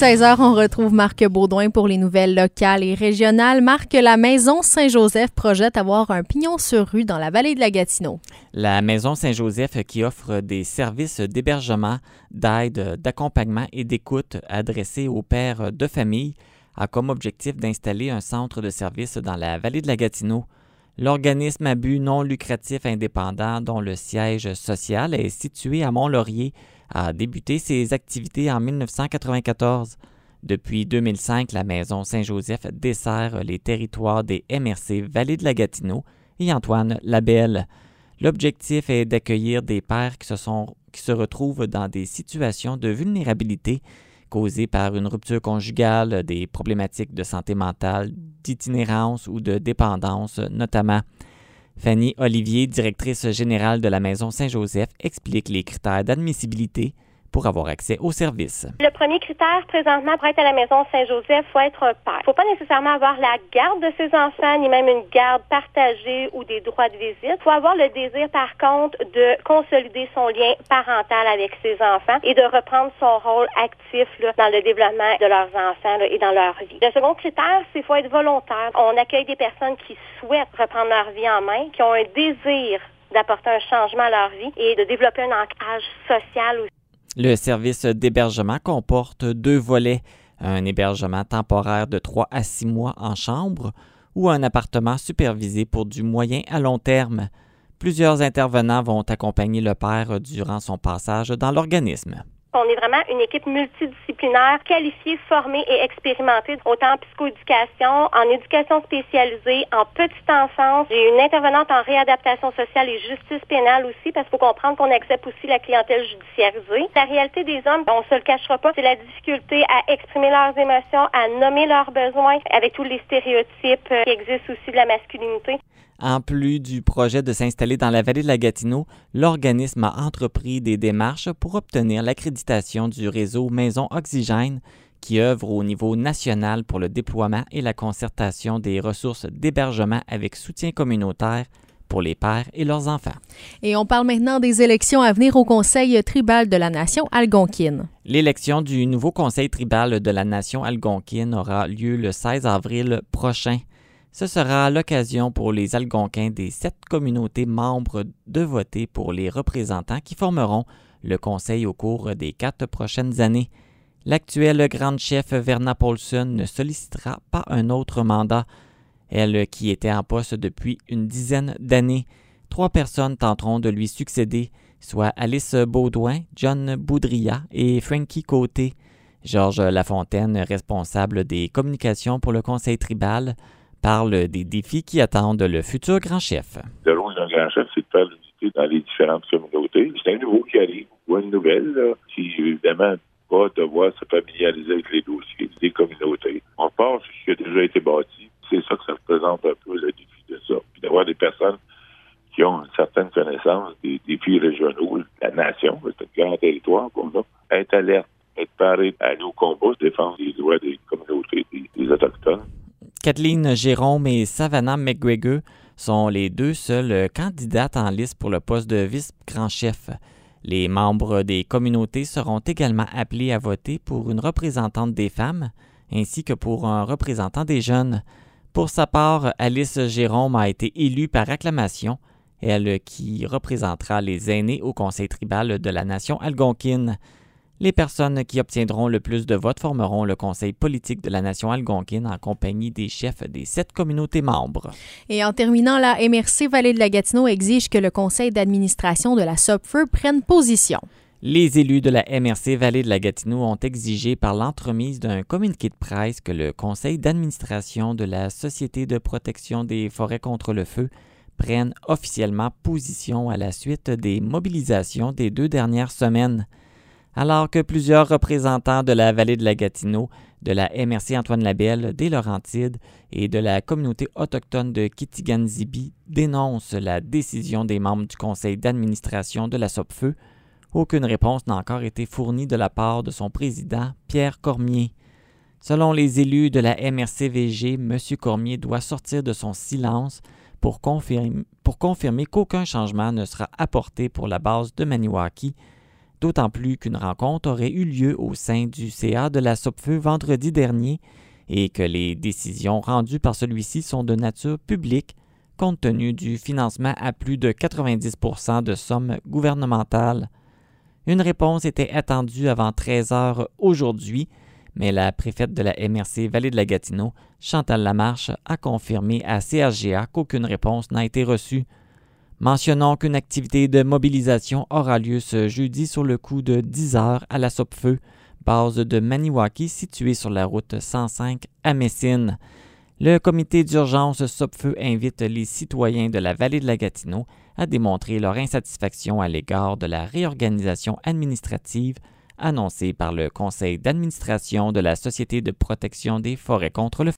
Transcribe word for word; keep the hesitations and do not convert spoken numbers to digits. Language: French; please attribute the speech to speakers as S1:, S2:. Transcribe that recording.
S1: seize heures, on retrouve Marc Baudouin pour les nouvelles locales et régionales. Marc, la Maison Saint-Joseph projette avoir un pignon sur rue dans la vallée de la Gatineau.
S2: La Maison Saint-Joseph, qui offre des services d'hébergement, d'aide, d'accompagnement et d'écoute adressés aux pères de famille, a comme objectif d'installer un centre de services dans la vallée de la Gatineau. L'organisme à but non lucratif indépendant, dont le siège social est situé à Mont-Laurier, a débuté ses activités en dix-neuf cent quatre-vingt-quatorze. Depuis deux mille cinq, la Maison Saint-Joseph dessert les territoires des M R C Vallée de la Gatineau et Antoine Labelle. L'objectif est d'accueillir des pères qui se, sont, qui se retrouvent dans des situations de vulnérabilité causées par une rupture conjugale, des problématiques de santé mentale, d'itinérance ou de dépendance notamment. Fanny Olivier, directrice générale de la Maison Saint-Joseph, explique les critères d'admissibilité pour avoir accès aux services.
S3: Le premier critère, présentement, pour être à la Maison Saint-Joseph, il faut être un père. Il ne faut pas nécessairement avoir la garde de ses enfants, ni même une garde partagée ou des droits de visite. Il faut avoir le désir, par contre, de consolider son lien parental avec ses enfants et de reprendre son rôle actif là, dans le développement de leurs enfants là, et dans leur vie. Le second critère, c'est qu'il faut être volontaire. On accueille des personnes qui souhaitent reprendre leur vie en main, qui ont un désir d'apporter un changement à leur vie et de développer un ancrage social aussi.
S2: Le service d'hébergement comporte deux volets, un hébergement temporaire de trois à six mois en chambre ou un appartement supervisé pour du moyen à long terme. Plusieurs intervenants vont accompagner le père durant son passage dans l'organisme.
S3: On est vraiment une équipe multidisciplinaire, qualifiée, formée et expérimentée, autant en psychoéducation, en éducation spécialisée, en petite enfance. J'ai une intervenante en réadaptation sociale et justice pénale aussi, parce qu'il faut comprendre qu'on accepte aussi la clientèle judiciarisée. La réalité des hommes, on se le cachera pas, c'est la difficulté à exprimer leurs émotions, à nommer leurs besoins, avec tous les stéréotypes qui existent aussi de la masculinité.
S2: En plus du projet de s'installer dans la vallée de la Gatineau, l'organisme a entrepris des démarches pour obtenir l'accréditation du réseau Maison Oxygène, qui œuvre au niveau national pour le déploiement et la concertation des ressources d'hébergement avec soutien communautaire pour les pères et leurs enfants.
S1: Et on parle maintenant des élections à venir au Conseil tribal de la Nation algonquine.
S2: L'élection du nouveau Conseil tribal de la Nation algonquine aura lieu le seize avril prochain. Ce sera l'occasion pour les Algonquins des sept communautés membres de voter pour les représentants qui formeront le Conseil au cours des quatre prochaines années. L'actuelle grande chef Verna Paulson ne sollicitera pas un autre mandat. Elle, qui était en poste depuis une dizaine d'années, trois personnes tenteront de lui succéder, soit Alice Baudouin, John Boudria et Frankie Côté. Georges Lafontaine, responsable des communications pour le Conseil tribal, parle des défis qui attendent le futur grand chef.
S4: Le rôle d'un grand chef, c'est de faire l'unité dans les différentes communautés. C'est un nouveau qui arrive, ou une nouvelle, là, qui évidemment va devoir se familiariser avec les dossiers des communautés. On part sur ce qui a déjà été bâti. C'est ça que ça représente un peu le défi de ça. Puis d'avoir des personnes qui ont une certaine connaissance des défis régionaux, la nation, c'est un grand territoire pour nous, être alerte, être paré à nos combats, défendre les droits des communautés, des, des Autochtones.
S2: Kathleen Jérôme et Savannah McGregor sont les deux seules candidates en liste pour le poste de vice-grand chef. Les membres des communautés seront également appelés à voter pour une représentante des femmes ainsi que pour un représentant des jeunes. Pour sa part, Alice Jérôme a été élue par acclamation, elle qui représentera les aînés au Conseil tribal de la Nation algonquine. Les personnes qui obtiendront le plus de votes formeront le Conseil politique de la Nation algonquine en compagnie des chefs des sept communautés membres.
S1: Et en terminant, la M R C Vallée de la Gatineau exige que le conseil d'administration de la SOPFEU prenne position.
S2: Les élus de la M R C Vallée de la Gatineau ont exigé par l'entremise d'un communiqué de presse que le conseil d'administration de la Société de protection des forêts contre le feu prenne officiellement position à la suite des mobilisations des deux dernières semaines. Alors que plusieurs représentants de la vallée de la Gatineau, de la M R C Antoine Labelle, des Laurentides et de la communauté autochtone de Kitigan-Zibi dénoncent la décision des membres du conseil d'administration de la SOPFEU, aucune réponse n'a encore été fournie de la part de son président, Pierre Cormier. Selon les élus de la M R C V G, M. Cormier doit sortir de son silence pour confirmer, pour confirmer qu'aucun changement ne sera apporté pour la base de Maniwaki. d'autant plus qu'une rencontre aurait eu lieu au sein du C A de la Sopfeu vendredi dernier et que les décisions rendues par celui-ci sont de nature publique compte tenu du financement à plus de quatre-vingt-dix pour cent de sommes gouvernementales. Une réponse était attendue avant treize heures aujourd'hui, mais la préfète de la M R C Vallée de la Gatineau, Chantal Lamarche, a confirmé à C H G A qu'aucune réponse n'a été reçue. Mentionnons qu'une activité de mobilisation aura lieu ce jeudi sur le coup de dix heures à la Sopfeu, base de Maniwaki située sur la route cent cinq à Messine. Le comité d'urgence Sopfeu invite les citoyens de la Vallée de la Gatineau à démontrer leur insatisfaction à l'égard de la réorganisation administrative annoncée par le conseil d'administration de la Société de protection des forêts contre le